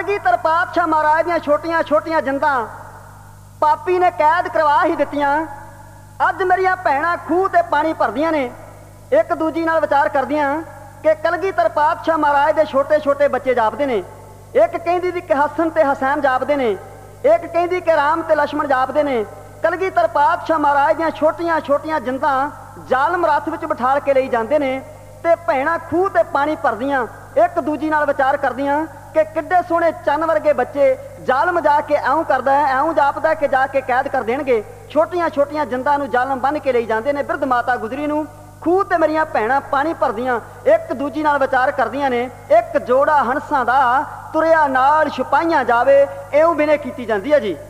कलगीधर पातशाह महाराज ਦੀਆਂ ਛੋਟੀਆਂ ਛੋਟੀਆਂ ਜਿੰਦਾਂ पापी ने कैद करवा ही दित्तियां। अज मेरिया भैणां खूह ते पानी भरदियां ने, एक दूजी नाल विचार करदियां कि कलगीधर पातशाह महाराज दे छोटे छोटे बच्चे जापदे ने। एक कहंदी दी कि हसन ते हुसैन जापदे ने, एक कहंदी कि राम ते लक्ष्मण जापदे ने। कलगीधर पातशाह महाराज ਦੀਆਂ छोटियां छोटियां जिंदां जालम रथ विच बिठा के लई जांदे ने ते भैणां खूह ते पानी भरदियां एक दूजी नाल विचार करदियां कि किड्डे सोहणे चन्न वर्गे बच्चे जालम जाके ऐं करदा है, ऐं जापदा कि जाके कैद कर देणगे। छोटियां छोटियां जिंदां नूं जालम बन के लई जांदे ने। बिरध माता गुजरी नूं खूह ते मेरियां भैणां पानी भरदियां एक दूजी नाल विचार करदियां ने। एक जोड़ा हंसां दा तुरिया नाल छुपाइयां जावे, इउं बिने कीती जांदी है जी।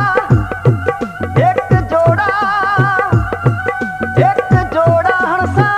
एक जोड़ा हंसा